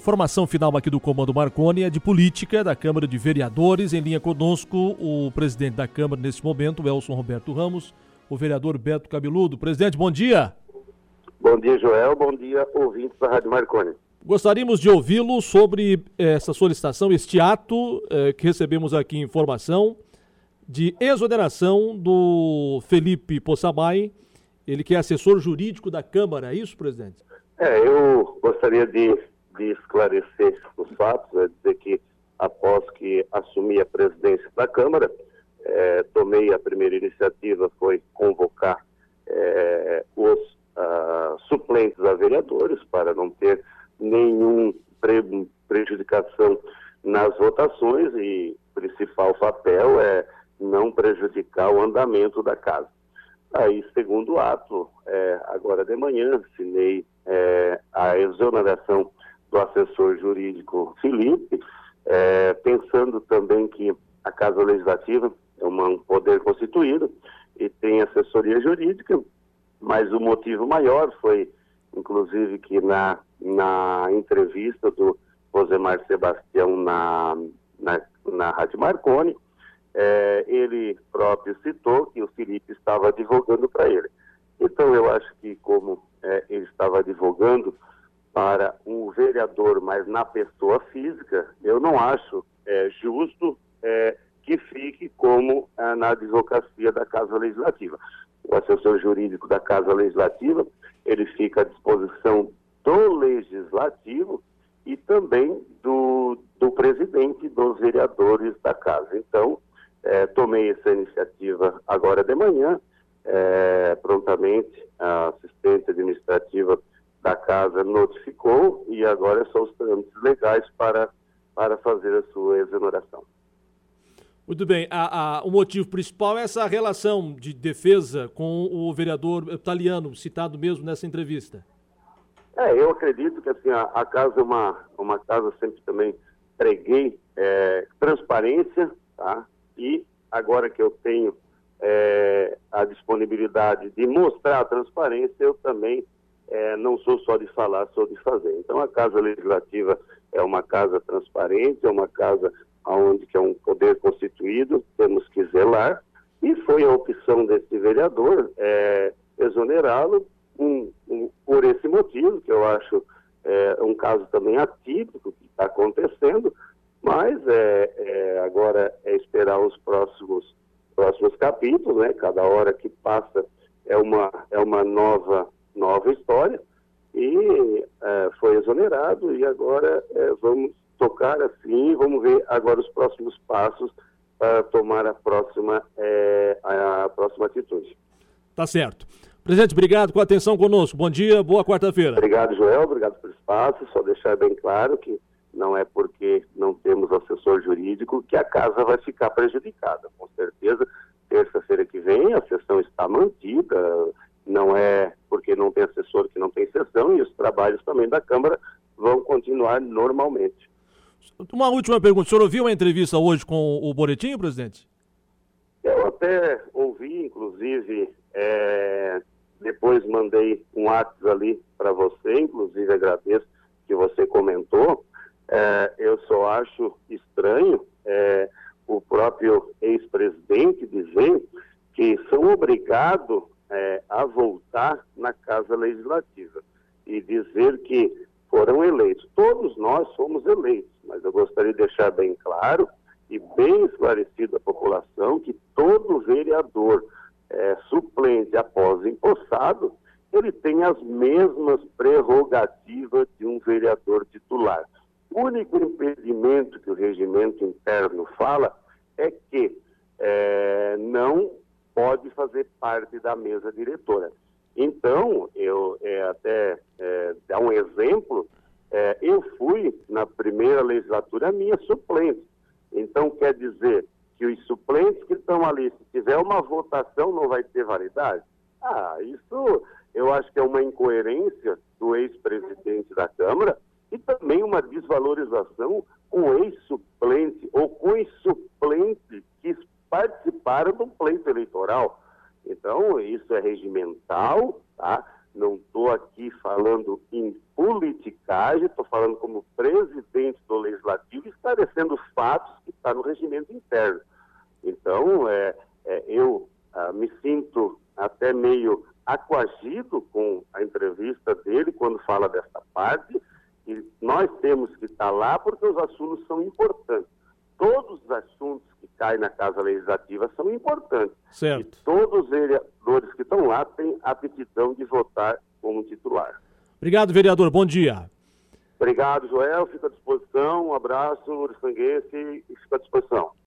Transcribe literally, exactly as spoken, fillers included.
informação final aqui do Comando Marconi é de política da Câmara de Vereadores. Em linha conosco, o presidente da Câmara nesse momento, Elson Roberto Ramos, o vereador Beto Cabeludo. Presidente, bom dia. Bom dia, Joel. Bom dia, ouvintes da Rádio Marconi. Gostaríamos de ouvi-lo sobre essa solicitação, este ato eh, que recebemos aqui informação de exoneração do Felipe Poçamai, ele que é assessor jurídico da Câmara, é isso, presidente? É, eu gostaria de, de esclarecer os fatos, né, dizer que após que assumi a presidência da Câmara, é, tomei a primeira iniciativa, foi convocar é, os uh, suplentes a vereadores para não ter nenhum pre, prejudicação nas votações, e o principal papel é não prejudicar o andamento da casa. Aí, segundo ato, é, agora de manhã, assinei é, a exoneração do assessor jurídico Felipe, é, pensando também que a Casa Legislativa é uma, um poder constituído e tem assessoria jurídica, mas o motivo maior foi, inclusive, que na, na entrevista do Rosemar Sebastião na, na, na Rádio Marconi, É, ele próprio citou que o Felipe estava advogando para ele. Então, eu acho que como é, ele estava advogando para um vereador, mas na pessoa física, eu não acho é, justo é, que fique como é, na advocacia da Casa Legislativa. O assessor jurídico da Casa Legislativa, ele fica à disposição do Legislativo e também do, do presidente dos vereadores da Casa. Então, É, tomei essa iniciativa agora de manhã, é, prontamente a assistente administrativa da casa notificou e agora são os trâmites legais para, para fazer a sua exoneração. Muito bem, a, a, o motivo principal é essa relação de defesa com o vereador italiano, citado mesmo nessa entrevista. É, eu acredito que assim, a, a casa é uma, uma casa, sempre também preguei é, transparência, tá? E agora que eu tenho é, a disponibilidade de mostrar a transparência, eu também é, não sou só de falar, sou de fazer. Então, a Casa Legislativa é uma casa transparente, é uma casa onde que é um poder constituído, temos que zelar, e foi a opção desse vereador é, exonerá-lo um, um, por esse motivo, que eu acho é, um caso também atípico que está acontecendo. Mas é, é, agora é esperar os próximos, próximos capítulos, né? Cada hora que passa é uma, é uma nova, nova história, e é, foi exonerado, e agora é, vamos tocar assim, vamos ver agora os próximos passos para tomar a próxima, é, a próxima atitude. Tá certo. Presidente, obrigado com a atenção conosco. Bom dia, boa quarta-feira. Obrigado, Joel, obrigado pelo espaço. Só deixar bem claro que não é porque não temos assessor jurídico que a casa vai ficar prejudicada. Com certeza, terça-feira que vem a sessão está mantida, não é porque não tem assessor que não tem sessão, e os trabalhos também da Câmara vão continuar normalmente. Uma última pergunta, o senhor ouviu a entrevista hoje com o Boretinho, presidente? Eu até ouvi, inclusive, é, depois mandei um WhatsApp ali para você, inclusive agradeço que você comentou. É, eu só acho estranho é, o próprio ex-presidente dizer que são obrigados é, a voltar na Casa Legislativa e dizer que foram eleitos. Todos nós fomos eleitos, mas eu gostaria de deixar bem claro e bem esclarecido à população que todo vereador é, suplente após empossado, ele tem as mesmas prerrogativas de um vereador titular. O único impedimento que o regimento interno fala é que é, não pode fazer parte da mesa diretora. Então, eu é, até é, dar um exemplo, é, eu fui na primeira legislatura minha suplente. Então, quer dizer que os suplentes que estão ali, se tiver uma votação, não vai ter validade? Ah, isso eu acho que é uma incoerência do ex-presidente da Câmara, e também uma desvalorização com o ex-suplente ou com os suplentes que participaram do pleito eleitoral. Então, isso é regimental, tá? não estou aqui falando em politicagem, estou falando como presidente do Legislativo, esclarecendo os fatos que está no regimento interno. Então, é, é, eu ah, me sinto até meio aquagido com a entrevista dele, quando fala dessa parte, e nós temos que estar lá porque os assuntos são importantes. Todos os assuntos que caem na Casa Legislativa são importantes. Certo. E todos os vereadores que estão lá têm aptidão de votar como titular. Obrigado, vereador. Bom dia. Obrigado, Joel. Fico à disposição. Um abraço, Uruçanguense, e fico à disposição.